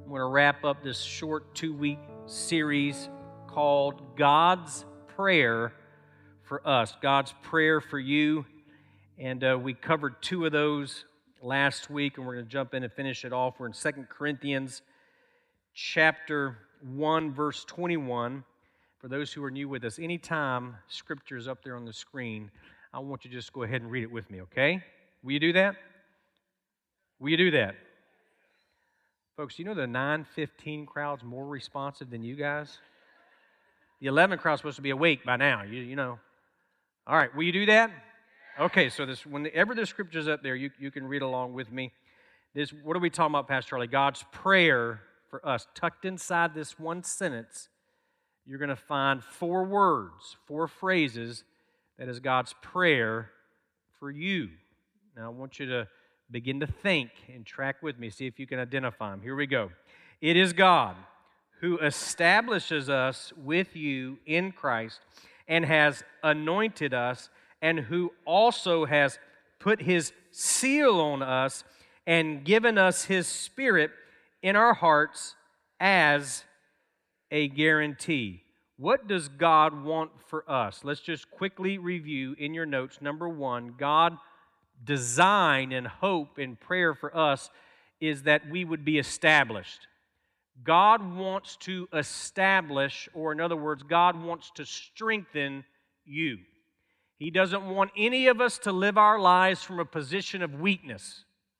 I'm going to wrap up this short 2-week series called God's Prayer for Us, God's Prayer for You. And we covered 2 of those last week, and we're going to jump in and finish it off. We're in 2 Corinthians chapter 1, verse 21. For those who are new with us, anytime Scripture is up there on the screen, I want you to just go ahead and read it with me, okay? Will you do that? Will you do that? Folks, you know the 9:15 crowd's more responsive than you guys? The 11 crowd's supposed to be awake by now, you know. All right, will you do that? Okay, so whenever the Scripture's up there, you can read along with me. What are we talking about, Pastor Charlie? God's prayer for us. Tucked inside this one sentence, you're going to find 4 words, 4 phrases that is God's prayer for you. Now, I want you to begin to think and track with me, see if you can identify them. Here we go. It is God who establishes us with you in Christ and has anointed us, and who also has put His seal on us and given us His Spirit in our hearts as a guarantee. What does God want for us? Let's just quickly review in your notes. Number 1, God design and hope and prayer for us is that we would be established. God wants to establish, or in other words, God wants to strengthen you. He doesn't want any of us to live our lives from a position of weakness.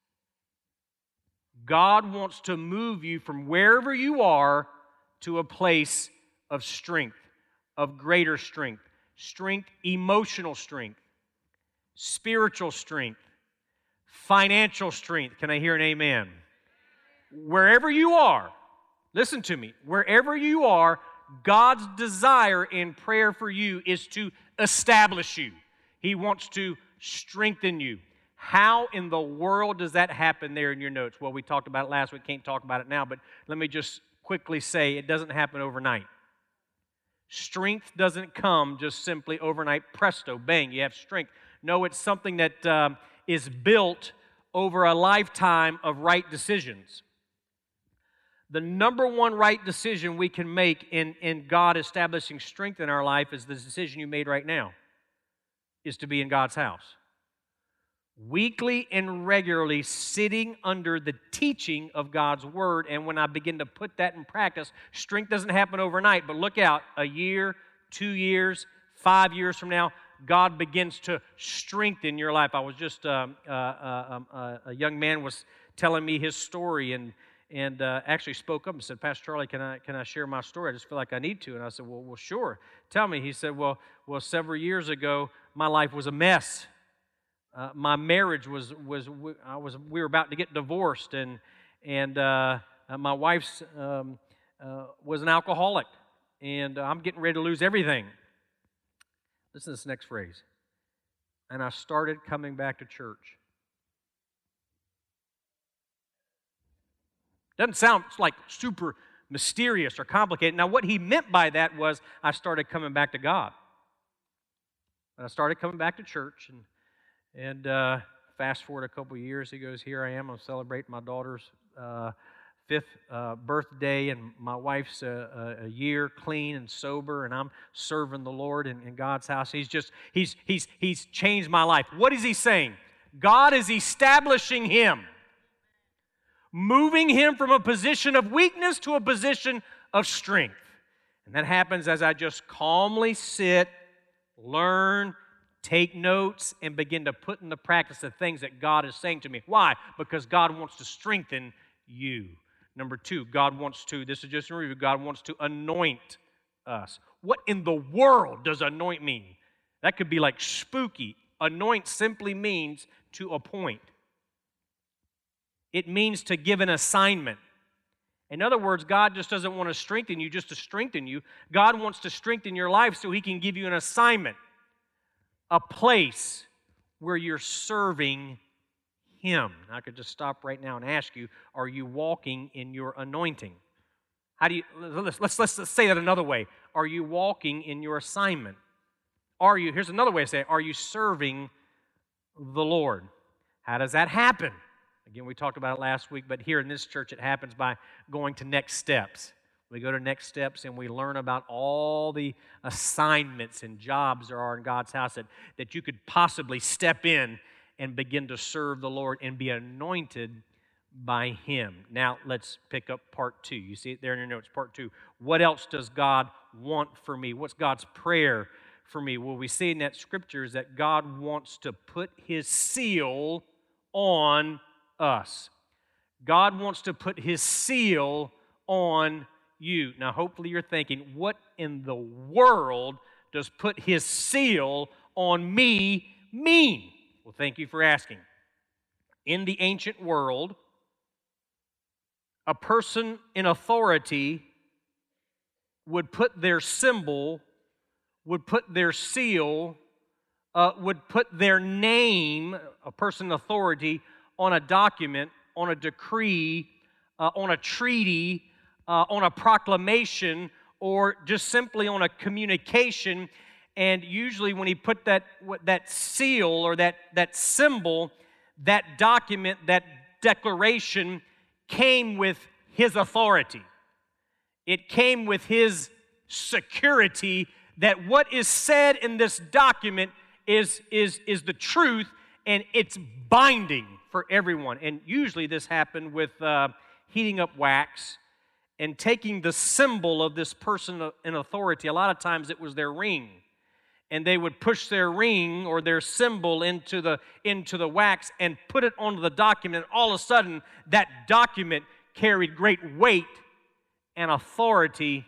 God wants to move you from wherever you are to a place of strength, of greater strength, emotional strength, spiritual strength, financial strength. Can I hear an amen? Wherever you are, listen to me, wherever you are, God's desire in prayer for you is to establish you. He wants to strengthen you. How in the world does that happen there in your notes? Well, we talked about it last week, can't talk about it now, but let me just quickly say it doesn't happen overnight. Strength doesn't come just simply overnight, presto, bang, you have strength. No, it's something that is built over a lifetime of right decisions. The number 1 right decision we can make in God establishing strength in our life is the decision you made right now, is to be in God's house. Weekly and regularly sitting under the teaching of God's Word, and when I begin to put that in practice, strength doesn't happen overnight, but look out, a year, 2 years, 5 years from now, God begins to strengthen your life. I was just, a young man was telling me his story and actually spoke up and said, Pastor Charlie, can I share my story? I just feel like I need to. And I said, well, sure. Tell me. He said, well, several years ago, my life was a mess. My marriage we were about to get divorced, and my wife's was an alcoholic, and I'm getting ready to lose everything. Listen to this next phrase. And I started coming back to church. Doesn't sound like super mysterious or complicated. Now, what he meant by that was I started coming back to God. And I started coming back to church, and fast forward a couple of years, he goes, here I am, I'm celebrating my daughter's 5th birthday, and my wife's a year clean and sober, and I'm serving the Lord in God's house. He's changed my life. What is he saying? God is establishing him, moving him from a position of weakness to a position of strength. And that happens as I just calmly sit, learn, take notes, and begin to put into practice the things that God is saying to me. Why? Because God wants to strengthen you. Number 2, God wants to, this is just a review, God wants to anoint us. What in the world does anoint mean? That could be like spooky. Anoint simply means to appoint. It means to give an assignment. In other words, God just doesn't want to strengthen you just to strengthen you. God wants to strengthen your life so He can give you an assignment, a place where you're serving Him. I could just stop right now and ask you, are you walking in your anointing? How do you, let's say that another way. Are you walking in your assignment? Here's another way to say it, are you serving the Lord? How does that happen? Again, we talked about it last week, but here in this church it happens by going to Next Steps. We go to Next Steps and we learn about all the assignments and jobs there are in God's house that you could possibly step in and begin to serve the Lord and be anointed by Him. Now, let's pick up part 2. You see it there in your notes, part 2. What else does God want for me? What's God's prayer for me? Well, we see in that scripture is that God wants to put His seal on us. God wants to put His seal on you. Now, hopefully you're thinking, what in the world does put His seal on me mean? Well, thank you for asking. In the ancient world, a person in authority would put their symbol, would put their seal, would put their name, a person in authority, on a document, on a decree, on a treaty, on a proclamation, or just simply on a communication. And usually when he put that seal or that symbol, that document, that declaration came with his authority. It came with his security that what is said in this document is the truth, and it's binding for everyone. And usually this happened with heating up wax and taking the symbol of this person in authority. A lot of times it was their ring. And they would push their ring or their symbol into the wax and put it onto the document. All of a sudden, that document carried great weight and authority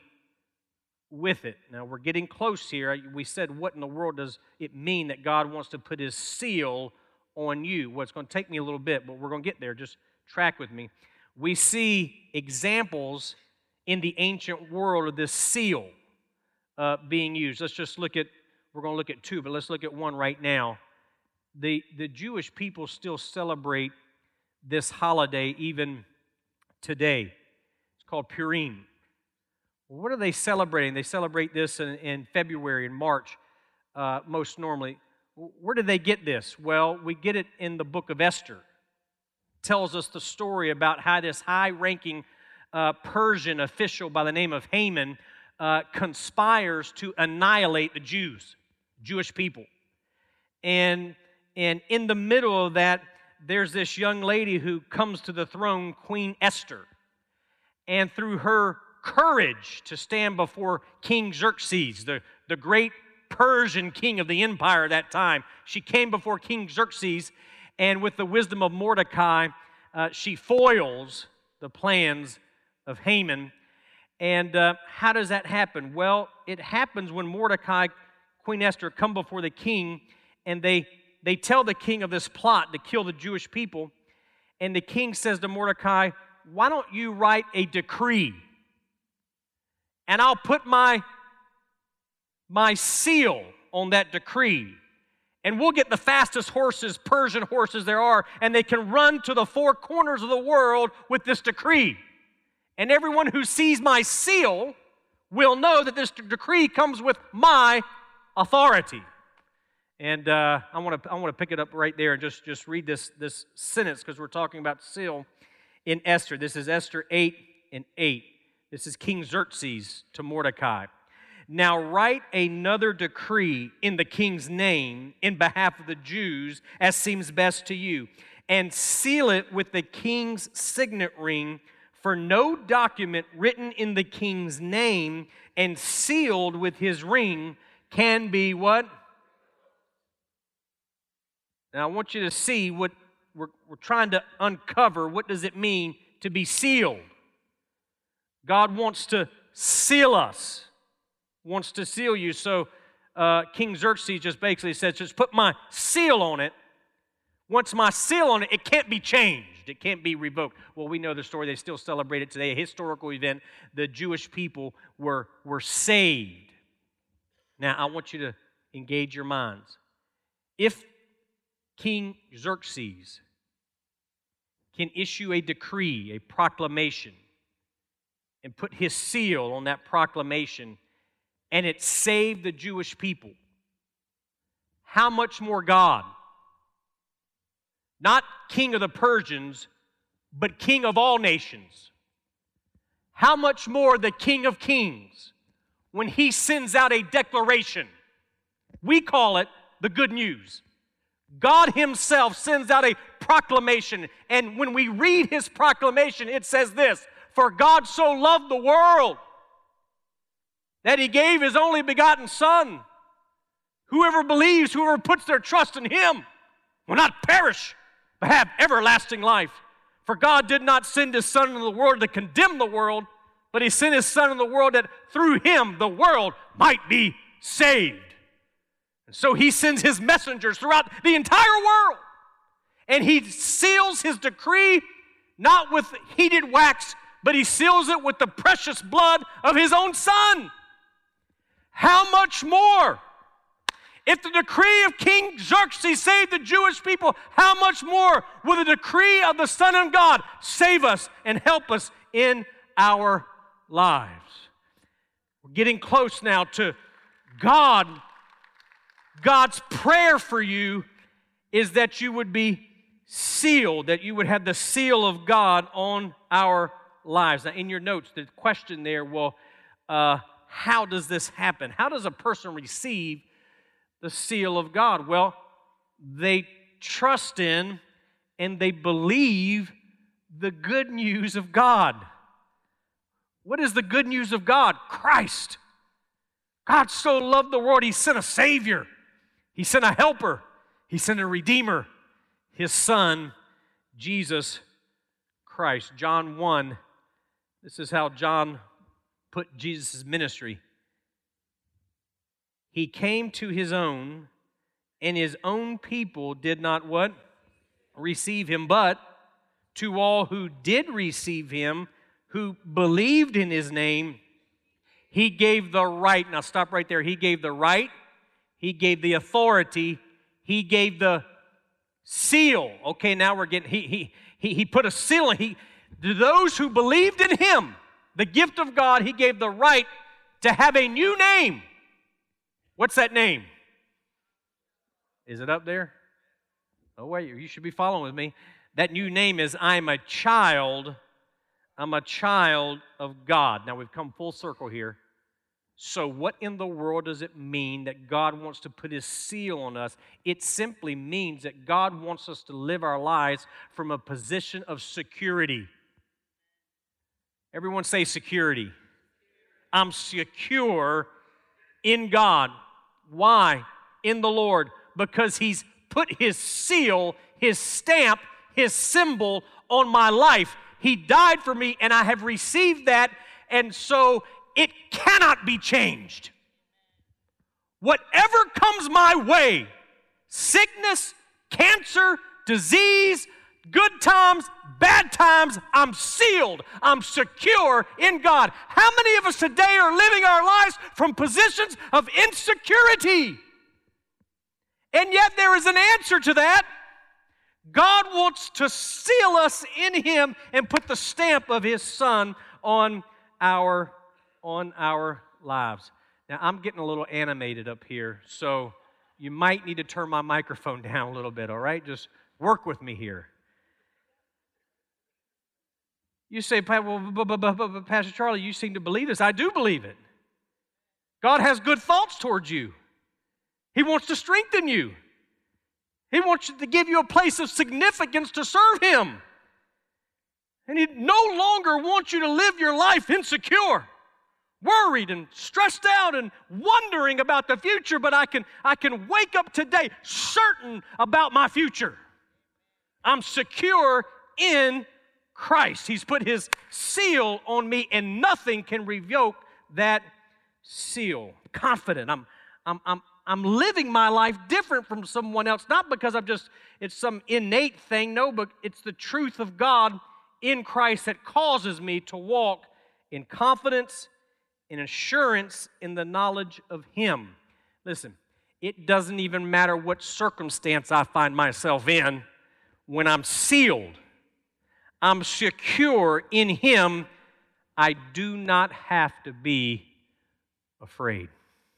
with it. Now, we're getting close here. We said, what in the world does it mean that God wants to put His seal on you? Well, it's going to take me a little bit, but we're going to get there. Just track with me. We see examples in the ancient world of this seal being used. Let's just look at, we're going to look at 2, but let's look at 1 right now. The Jewish people still celebrate this holiday even today. It's called Purim. What are they celebrating? They celebrate this in February and March, most normally. Where did they get this? Well, we get it in the book of Esther. It tells us the story about how this high-ranking Persian official by the name of Haman conspires to annihilate the Jewish people. And in the middle of that, there's this young lady who comes to the throne, Queen Esther. And through her courage to stand before King Xerxes, the great Persian king of the empire at that time, she came before King Xerxes, and with the wisdom of Mordecai, she foils the plans of Haman. And how does that happen? Well, it happens when Mordecai, Queen Esther, come before the king, and they tell the king of this plot to kill the Jewish people. And the king says to Mordecai, why don't you write a decree? And I'll put my seal on that decree. And we'll get the fastest horses, Persian horses there are, and they can run to the 4 corners of the world with this decree. And everyone who sees my seal will know that this decree comes with my authority. And I want to pick it up right there and just read this sentence, because we're talking about seal in Esther. This is Esther 8:8. This is King Xerxes to Mordecai. Now write another decree in the king's name in behalf of the Jews as seems best to you, and seal it with the king's signet ring, for no document written in the king's name and sealed with his ring can be what? Now I want you to see what we're trying to uncover. What does it mean to be sealed? God wants to seal us, wants to seal you. So King Xerxes just basically says, just put my seal on it. Once my seal on it, it can't be changed. It can't be revoked. Well, we know the story. They still celebrate it today. A historical event. The Jewish people were saved. Now, I want you to engage your minds. If King Xerxes can issue a decree, a proclamation, and put his seal on that proclamation, and it saved the Jewish people, how much more God? Not king of the Persians, but King of all nations, how much more the King of Kings when He sends out a declaration? We call it the good news. God Himself sends out a proclamation, and when we read His proclamation, it says this: "For God so loved the world that He gave His only begotten Son. Whoever believes, whoever puts their trust in Him will not perish, but have everlasting life. For God did not send His Son into the world to condemn the world, but He sent His Son in the world that through Him the world might be saved." And so He sends His messengers throughout the entire world, and He seals His decree not with heated wax, but He seals it with the precious blood of His own Son. How much more? If the decree of King Xerxes saved the Jewish people, how much more will the decree of the Son of God save us and help us in our lives? We're getting close now to God. God's prayer for you is that you would be sealed, that you would have the seal of God on our lives. Now, in your notes, the question there, well, how does this happen? How does a person receive the seal of God? Well, they trust in and they believe the good news of God. What is the good news of God? Christ. God so loved the world, He sent a Savior. He sent a helper. He sent a Redeemer, His Son, Jesus Christ. John 1, this is how John put Jesus' ministry. He came to His own, and His own people did not what? Receive Him, but to all who did receive Him, who believed in His name, He gave the right. Now stop right there. He gave the right. He gave the authority. He gave the seal. Okay, now we're getting, He put a seal in. To those who believed in Him, the gift of God, He gave the right to have a new name. What's that name? Is it up there? Oh, wait, you should be following with me. That new name is I'm a child of God. Now, we've come full circle here. So what in the world does it mean that God wants to put His seal on us? It simply means that God wants us to live our lives from a position of security. Everyone say security. I'm secure in God. Why? In the Lord. Because He's put His seal, His stamp, His symbol on my life. He died for me, and I have received that, and so it cannot be changed. Whatever comes my way, sickness, cancer, disease, good times, bad times, I'm sealed. I'm secure in God. How many of us today are living our lives from positions of insecurity? And yet there is an answer to that. God wants to seal us in Him and put the stamp of His Son on our lives. Now, I'm getting a little animated up here, so you might need to turn my microphone down a little bit, all right? Just work with me here. You say, well, Pastor Charlie, you seem to believe this. I do believe it. God has good thoughts towards you. He wants to strengthen you. He wants to give you a place of significance to serve Him. And He no longer wants you to live your life insecure, worried and stressed out and wondering about the future, but I can wake up today certain about my future. I'm secure in Christ. He's put His seal on me, and nothing can revoke that seal. Confident. I'm living my life different from someone else, not because it's some innate thing, no, but it's the truth of God in Christ that causes me to walk in confidence, in assurance, in the knowledge of Him. Listen, it doesn't even matter what circumstance I find myself in. When I'm sealed, I'm secure in Him, I do not have to be afraid.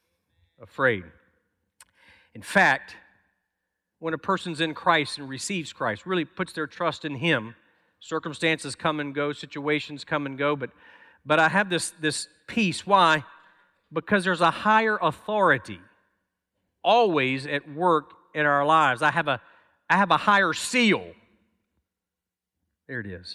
In fact, when a person's in Christ and receives Christ, really puts their trust in Him, Circumstances come and go, situations come and go, but I have this peace. Why? Because there's a higher authority always at work in our lives. I have a higher seal. There it is.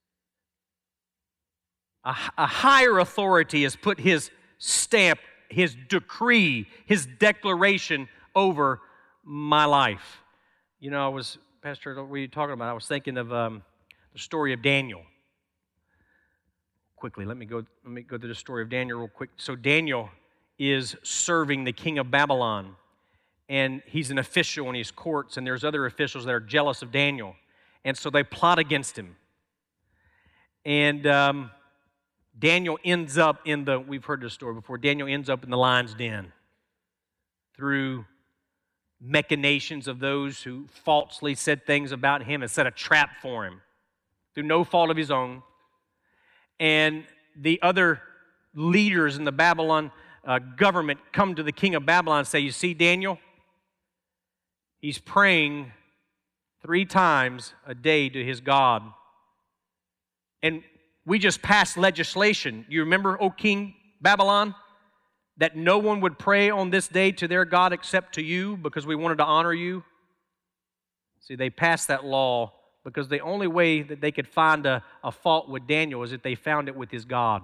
A higher authority has put his stamp, his decree, his declaration over my life. You know, Pastor, what were you talking about? I was thinking of the story of Daniel. Quickly, let me go to the story of Daniel real quick. So Daniel is serving the king of Babylon, and he's an official in his courts, and there's other officials that are jealous of Daniel, and so they plot against him. And Daniel ends up we've heard this story before, Daniel ends up in the lion's den through machinations of those who falsely said things about him and set a trap for him through no fault of his own. And the other leaders in the Babylon government come to the king of Babylon and say, you see Daniel? He's praying 3 times a day to his God. And we just passed legislation. You remember, O King Babylon, that no one would pray on this day to their God except to you because we wanted to honor you? See, they passed that law because the only way that they could find a fault with Daniel is that they found it with his God.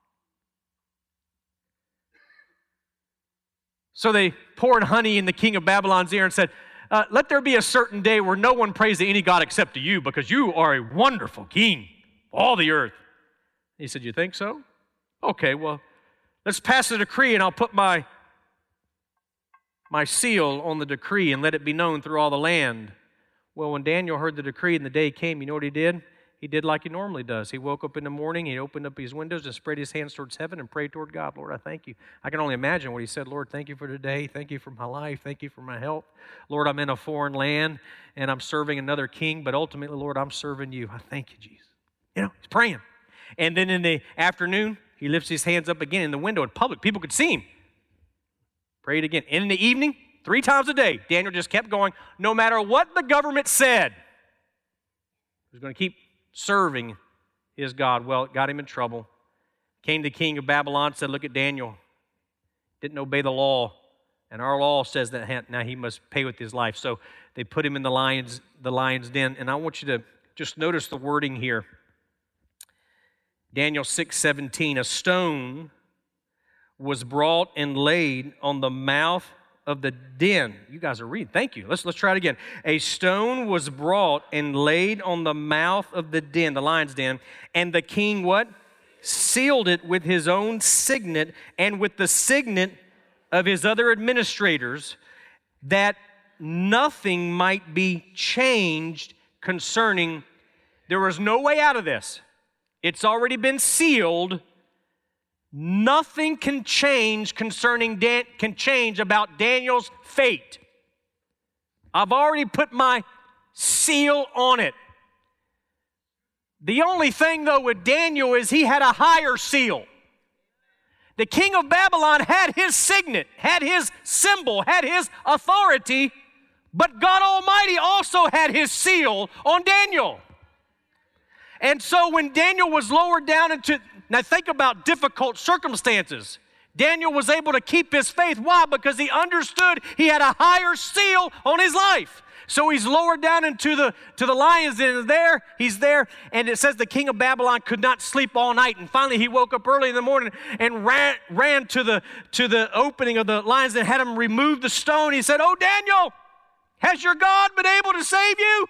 So they poured honey in the king of Babylon's ear and said, let there be a certain day where no one prays to any God except to you, because you are a wonderful king of all the earth. He said, you think so? Okay, well, let's pass a decree and I'll put my seal on the decree and let it be known through all the land. Well, when Daniel heard the decree and the day came, you know what he did? He did like he normally does. He woke up in the morning, he opened up his windows and spread his hands towards heaven and prayed toward God. Lord, I thank you. I can only imagine what he said. Lord, thank you for today. Thank you for my life. Thank you for my health. Lord, I'm in a foreign land and I'm serving another king, but ultimately, Lord, I'm serving you. I thank you, Jesus. You know, he's praying. And then in the afternoon, he lifts his hands up again in the window in public. People could see him. Prayed again. And in the evening, 3 times a day, Daniel just kept going. No matter what the government said, he was going to keep serving his God. Well, it got him in trouble. Came the king of Babylon, said, look at Daniel. Didn't obey the law. And our law says that now he must pay with his life. So they put him in the lion's den. And I want you to just notice the wording here. Daniel 6:17, a stone was brought and laid on the mouth of the den. You guys are reading. Thank you. Let's try it again. A stone was brought and laid on the mouth of the den, the lion's den, and the king what? Sealed it with his own signet and with the signet of his other administrators, that nothing might be changed concerning. There was no way out of this. It's already been sealed. Nothing can change about Daniel's fate. I've already put my seal on it. The only thing, though, with Daniel is he had a higher seal. The king of Babylon had his signet, had his symbol, had his authority, but God Almighty also had his seal on Daniel. And so when Daniel was lowered down into, now think about difficult circumstances. Daniel was able to keep his faith. Why? Because he understood he had a higher seal on his life. So he's lowered down into the lions den. He's there, and it says the king of Babylon could not sleep all night. And finally he woke up early in the morning and ran to the opening of the lions den and had him remove the stone. He said, "Oh, Daniel, has your God been able to save you?"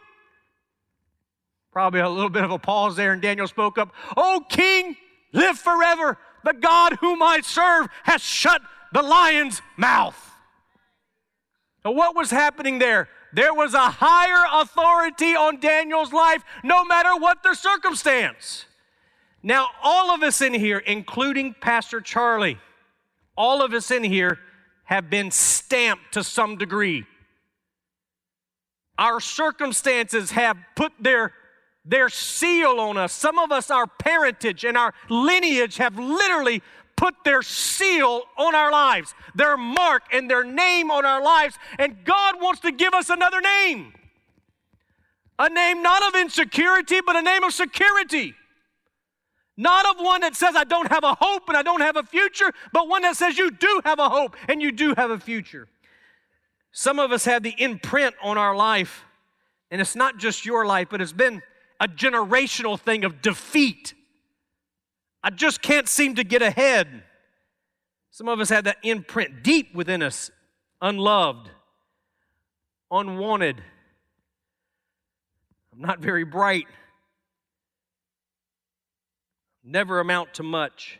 Probably a little bit of a pause there, and Daniel spoke up, "Oh, king, live forever. The God whom I serve has shut the lion's mouth." So what was happening there? There was a higher authority on Daniel's life, no matter what the circumstance. Now, all of us in here, including Pastor Charlie, all of us in here have been stamped to some degree. Our circumstances have put their seal on us. Some of us, our parentage and our lineage have literally put their seal on our lives, their mark and their name on our lives, and God wants to give us another name. A name not of insecurity, but a name of security. Not of one that says, I don't have a hope and I don't have a future, but one that says you do have a hope and you do have a future. Some of us have the imprint on our life, and it's not just your life, but it's been a generational thing of defeat. I just can't seem to get ahead. Some of us have that imprint deep within us, unloved, unwanted. I'm not very bright. Never amount to much.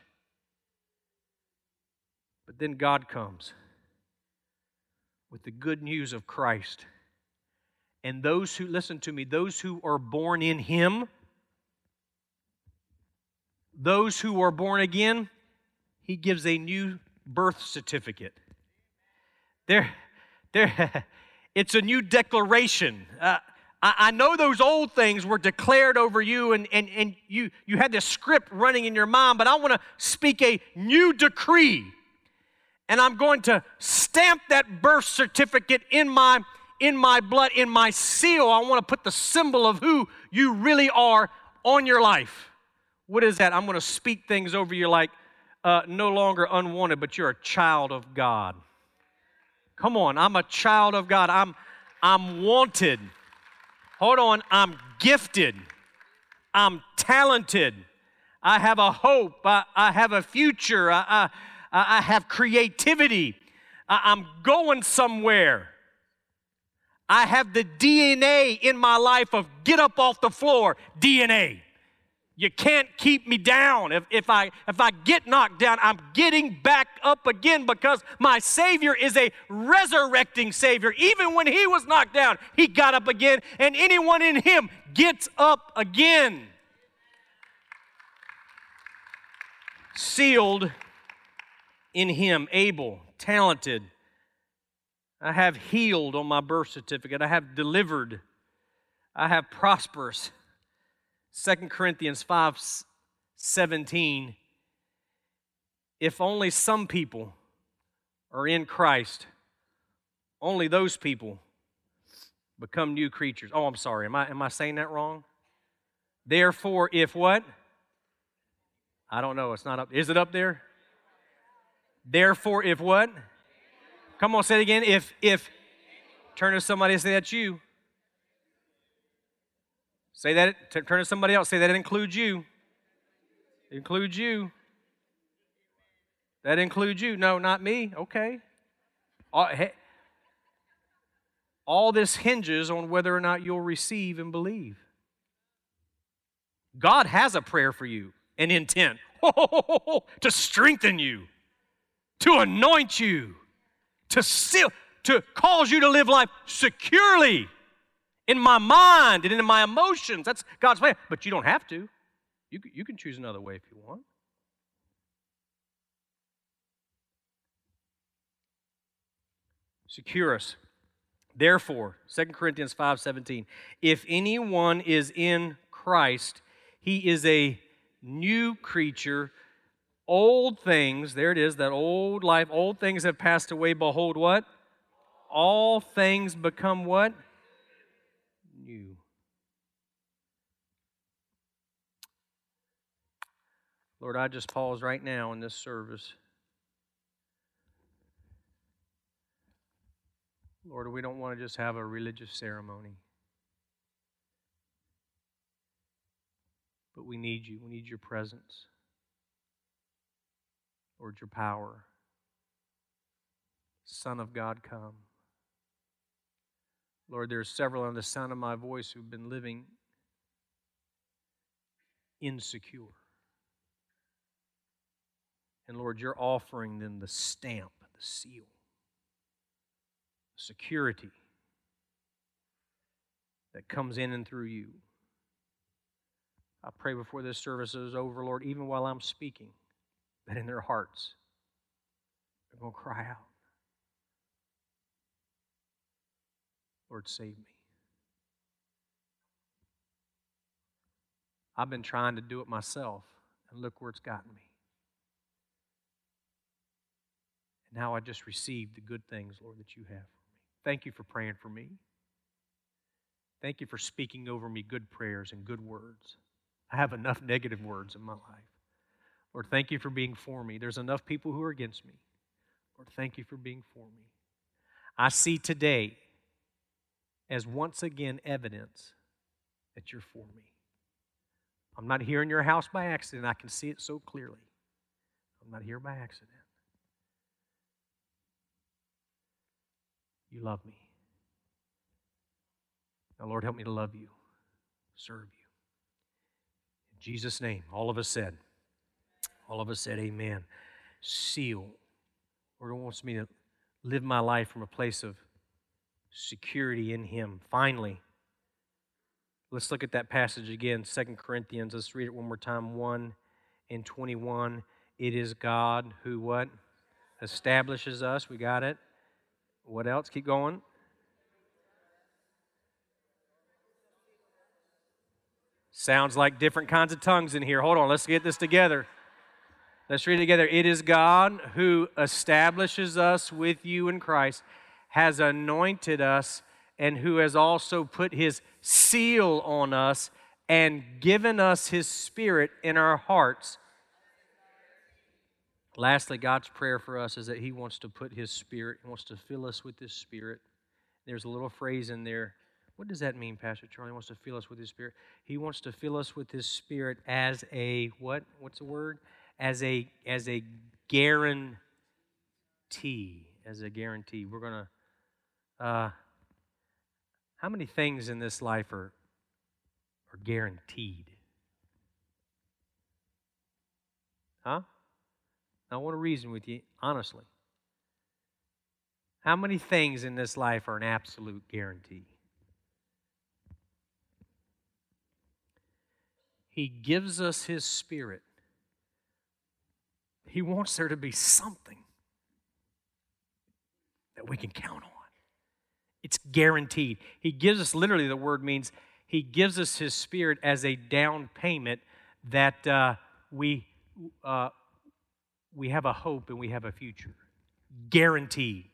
But then God comes with the good news of Christ. And those who, listen to me, those who are born in Him, those who are born again, He gives a new birth certificate. It's a new declaration. I know those old things were declared over you and you had this script running in your mind, but I want to speak a new decree. And I'm going to stamp that birth certificate in my blood, in my seal. I want to put the symbol of who you really are on your life. What is that? I'm going to speak things over you like no longer unwanted, but you're a child of God. Come on, I'm a child of God. I'm wanted. Hold on, I'm gifted. I'm talented. I have a hope. I have a future. I have creativity. I'm going somewhere. I have the DNA in my life of get up off the floor DNA. You can't keep me down. If I get knocked down, I'm getting back up again because my Savior is a resurrecting Savior. Even when He was knocked down, He got up again, and anyone in Him gets up again. Sealed in Him, able, talented. I have healed on my birth certificate. I have delivered. I have prosperous. 2 Corinthians 5:17, if only some people are in Christ, only those people become new creatures. Oh, I'm sorry. Am I saying that wrong? Therefore, if what? I don't know. It's not up. Is it up there? Therefore, if what? Come on, say it again. If turn to somebody and say that's you. Say that, turn to somebody else. Say that includes you. It includes you. That includes you. No, not me. Okay. All this hinges on whether or not you'll receive and believe. God has a prayer for you, an intent to strengthen you, to anoint you, to cause you to live life securely. In my mind and in my emotions. That's God's plan. But you don't have to. You can choose another way if you want. Secure us. Therefore, 2 Corinthians 5:17, if anyone is in Christ, he is a new creature. Old things, there it is, that old life, old things have passed away. Behold what? All things become what? New. Lord, I just pause right now in this service. Lord, we don't want to just have a religious ceremony. But we need you. We need your presence. Lord, your power. Son of God, come. Lord, there are several under the sound of my voice who've been living insecure. And Lord, you're offering them the stamp, the seal, the security that comes in and through you. I pray before this service is over, Lord, even while I'm speaking, that in their hearts, they're going to cry out, Lord, save me. I've been trying to do it myself, and look where it's gotten me. And now I just received the good things, Lord, that you have for me. Thank you for praying for me. Thank you for speaking over me good prayers and good words. I have enough negative words in my life. Lord, thank you for being for me. There's enough people who are against me. Lord, thank you for being for me. I see today as once again evidence that you're for me. I'm not here in your house by accident. I can see it so clearly. I'm not here by accident. You love me. Now, Lord, help me to love you, serve you. In Jesus' name, all of us said, amen. Seal. Lord wants me to live my life from a place of security in Him. Finally, let's look at that passage again, 2 Corinthians. Let's read it one more time, 1 and 21. It is God who what? Establishes us. We got it. What else? Keep going. Sounds like different kinds of tongues in here. Hold on, let's get this together. Let's read it together. It is God who establishes us with you in Christ, has anointed us, and who has also put His seal on us and given us His Spirit in our hearts. Lastly, God's prayer for us is that He wants to put His Spirit, He wants to fill us with His Spirit. There's a little phrase in there. What does that mean, Pastor Charlie? He wants to fill us with His Spirit. He wants to fill us with His Spirit as a, what? What's the word? As a guarantee. As a guarantee. We're going to, how many things in this life are guaranteed? Huh? I want to reason with you, honestly. How many things in this life are an absolute guarantee? He gives us His Spirit. He wants there to be something that we can count on. It's guaranteed. He gives us, literally the word means, He gives us His Spirit as a down payment that we have a hope and we have a future. Guaranteed.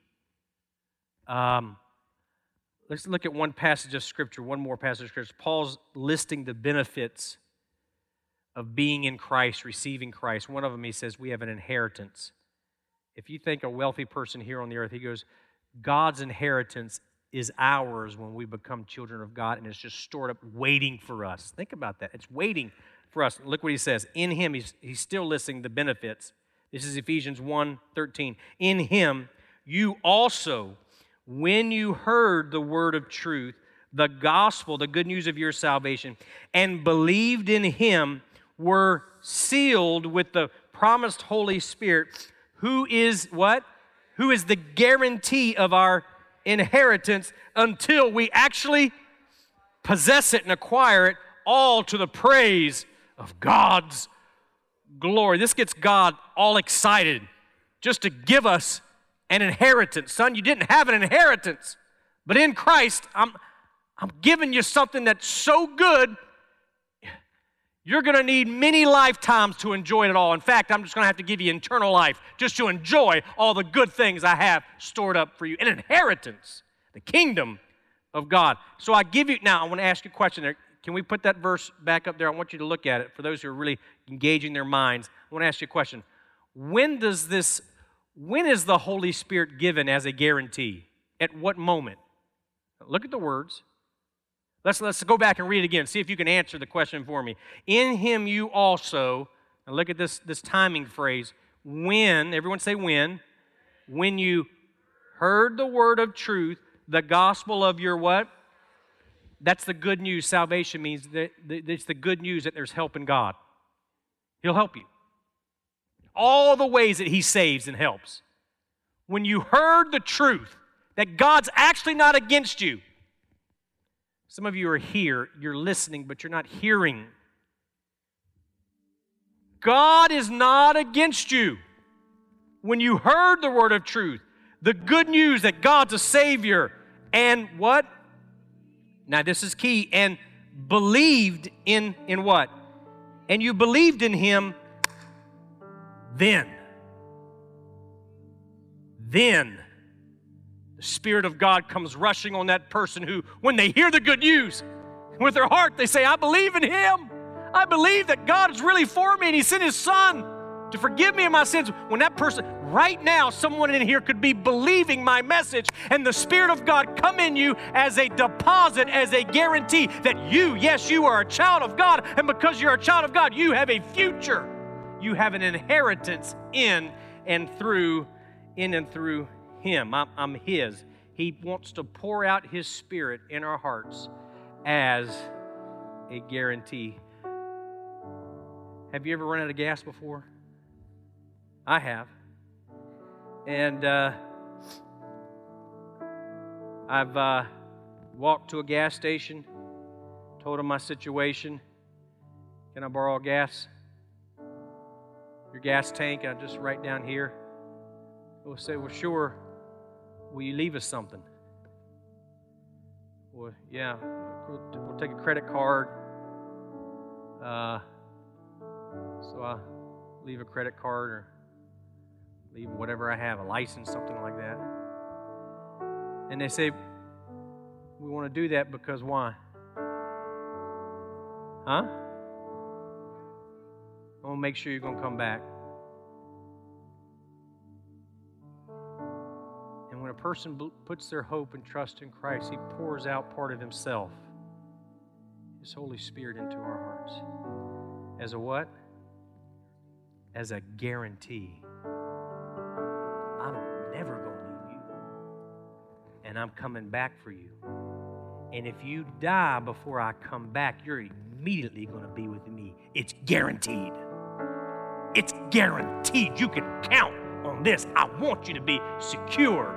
Let's look at one passage of Scripture, one more passage of Scripture. Paul's listing the benefits of being in Christ, receiving Christ. One of them, he says, we have an inheritance. If you think a wealthy person here on the earth, he goes, God's inheritance is ours when we become children of God, and it's just stored up waiting for us. Think about that. It's waiting for us. Look what he says. In Him, he's still listing the benefits. This is Ephesians 1:13. In Him, you also, when you heard the word of truth, the gospel, the good news of your salvation, and believed in Him, were sealed with the promised Holy Spirit, who is what? Who is the guarantee of our inheritance until we actually possess it and acquire it, all to the praise of God's glory. This gets God all excited just to give us an inheritance. Son, you didn't have an inheritance, but in Christ, I'm giving you something that's so good, you're going to need many lifetimes to enjoy it all. In fact, I'm just going to have to give you eternal life just to enjoy all the good things I have stored up for you. An inheritance, the kingdom of God. So I give you, now I want to ask you a question there. Can we put that verse back up there? I want you to look at it. For those who are really engaging their minds, I want to ask you a question. When is the Holy Spirit given as a guarantee? At what moment? Look at the words. Let's go back and read it again. See if you can answer the question for me. In Him you also, now look at this timing phrase, when, everyone say when you heard the word of truth, the gospel of your what? That's the good news. Salvation means that it's the good news that there's help in God. He'll help you. All the ways that He saves and helps. When you heard the truth that God's actually not against you. Some of you are here, you're listening, but you're not hearing. God is not against you. When you heard the word of truth, the good news that God's a Savior, and what? Now this is key, and believed in what? And you believed in Him, then the Spirit of God comes rushing on that person who, when they hear the good news, with their heart, they say, I believe in Him. I believe that God is really for me and He sent His Son to forgive me of my sins. When that person, right now, someone in here could be believing my message and the Spirit of God come in you as a deposit, as a guarantee that you, yes, you are a child of God, and because you're a child of God, you have a future. You have an inheritance in and through Him. I'm His. He wants to pour out His Spirit in our hearts as a guarantee. Have you ever run out of gas before? I have. And I've walked to a gas station, told them my situation. Can I borrow gas? Your gas tank? I just right down here. We'll say, well, sure. Will you leave us something? Well, yeah. We'll take a credit card. So I leave a credit card or leave whatever I have, a license, something like that. And they say, we want to do that because why? Huh? I want to make sure you're going to come back. And when a person puts their hope and trust in Christ, He pours out part of Himself, His Holy Spirit, into our hearts. As a what? As a guarantee. I'm never going to leave you. And I'm coming back for you. And if you die before I come back, you're immediately going to be with me. It's guaranteed. It's guaranteed. You can count on this. I want you to be secure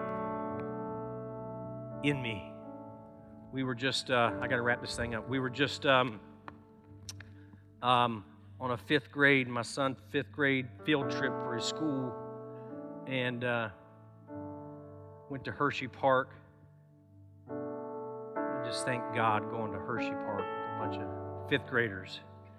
in me. We were just, I got to wrap this thing up. We were just on a fifth grade, my son's fifth grade field trip for his school, and went to Hershey Park. I just thank God going to Hershey Park with a bunch of fifth graders.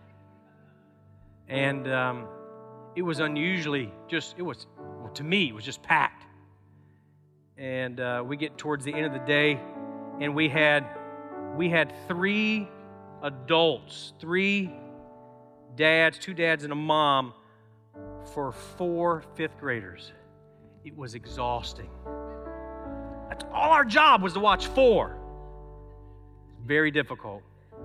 And it was unusually to me, it was just packed. And we get towards the end of the day, and we had 3 adults, 3 dads, 2 dads and a mom for 4 fifth graders. It was exhausting. That's all our job was to watch 4. It's very difficult.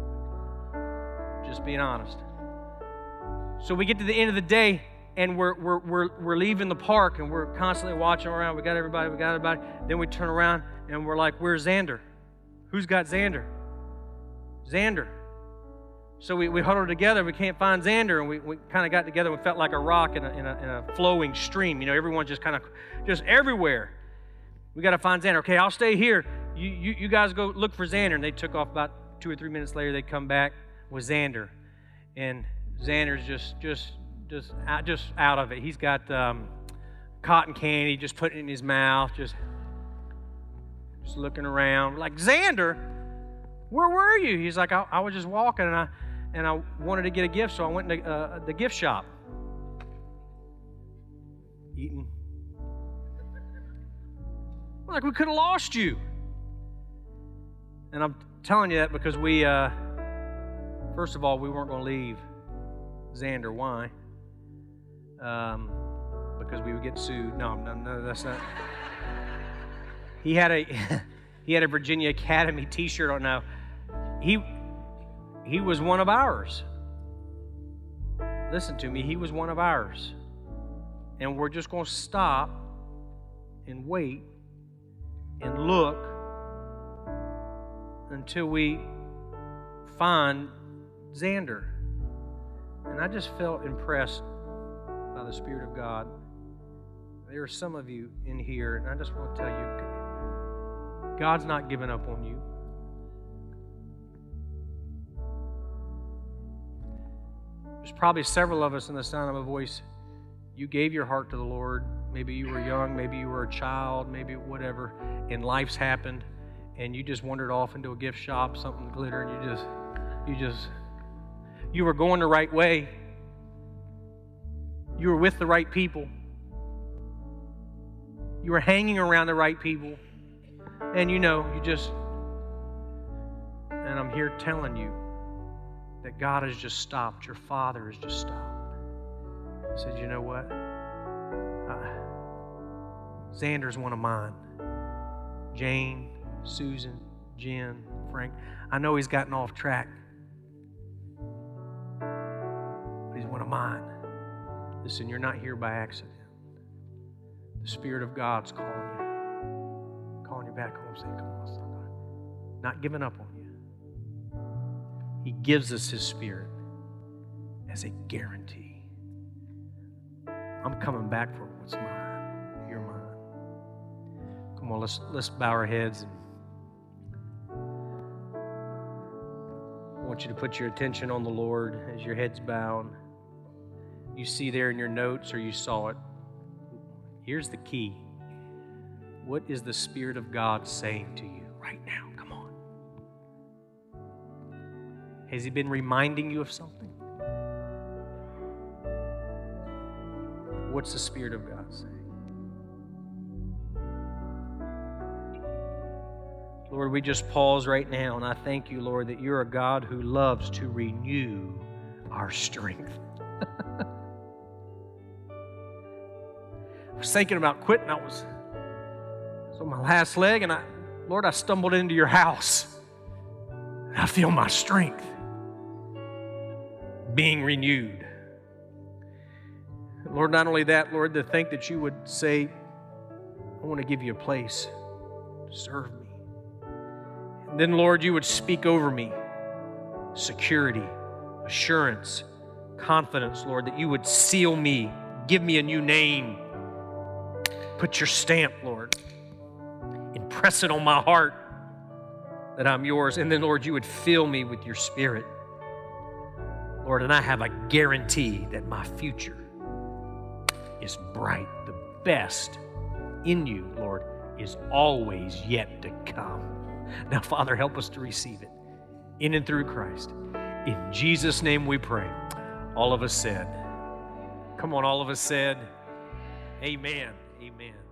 Just being honest. So we get to the end of the day, and we're leaving the park, and we're constantly watching around. We got everybody. Then we turn around, and we're like, "Where's Xander? Who's got Xander? Xander." So we huddled together. We can't find Xander, and we kind of got together. We felt like a rock in a flowing stream. You know, everyone just kind of just everywhere. We got to find Xander. Okay, I'll stay here. You guys go look for Xander. And they took off. About 2 or 3 minutes later, they come back with Xander, and Xander's just out of it. He's got cotton candy, just putting it in his mouth, just looking around. Like, Xander, where were you? He's like, I was just walking, and I wanted to get a gift, so I went to the gift shop. Eating. Like, we could have lost you. And I'm telling you that because we, first of all, we weren't going to leave Xander. Why? Because we would get sued. No, that's not. He had a Virginia Academy T-shirt on. Now, he was one of ours. Listen to me. He was one of ours, and we're just going to stop and wait and look until we find Xander. And I just felt impressed by the Spirit of God. There are some of you in here, and I just want to tell you, God's not giving up on you. There's probably several of us in the sound of my voice. You gave your heart to the Lord. Maybe you were young, maybe you were a child, maybe whatever, and life's happened, and you just wandered off into a gift shop, something glitter, and you were going the right way. You were with the right people. You were hanging around the right people. And you just, and I'm here telling you that God has just stopped. Your Father has just stopped. He said, you know what? Xander's one of mine. Jane, Susan, Jen, Frank. I know he's gotten off track, but he's one of mine. Listen, you're not here by accident. The Spirit of God's calling you back home, saying, come on, son. Not giving up on you. He gives us His Spirit as a guarantee. I'm coming back for what's mine. You're mine. Come on, let's bow our heads. I want you to put your attention on the Lord as your head's bowed. You see there in your notes, or you saw it. Here's the key. What is the Spirit of God saying to you right now? Come on. Has He been reminding you of something? What's the Spirit of God saying? Lord, we just pause right now, and I thank you, Lord, that you're a God who loves to renew our strength. I was thinking about quitting. I was on my last leg, and Lord, I stumbled into your house. And I feel my strength being renewed. Lord, not only that, Lord, to think that you would say, I want to give you a place to serve me. And then, Lord, you would speak over me security, assurance, confidence, Lord, that you would seal me, give me a new name. Put your stamp, Lord. Impress it on my heart that I'm yours. And then, Lord, you would fill me with your Spirit. Lord, and I have a guarantee that my future is bright. The best in you, Lord, is always yet to come. Now, Father, help us to receive it in and through Christ. In Jesus' name we pray. All of us said, come on, all of us said, amen. Amen.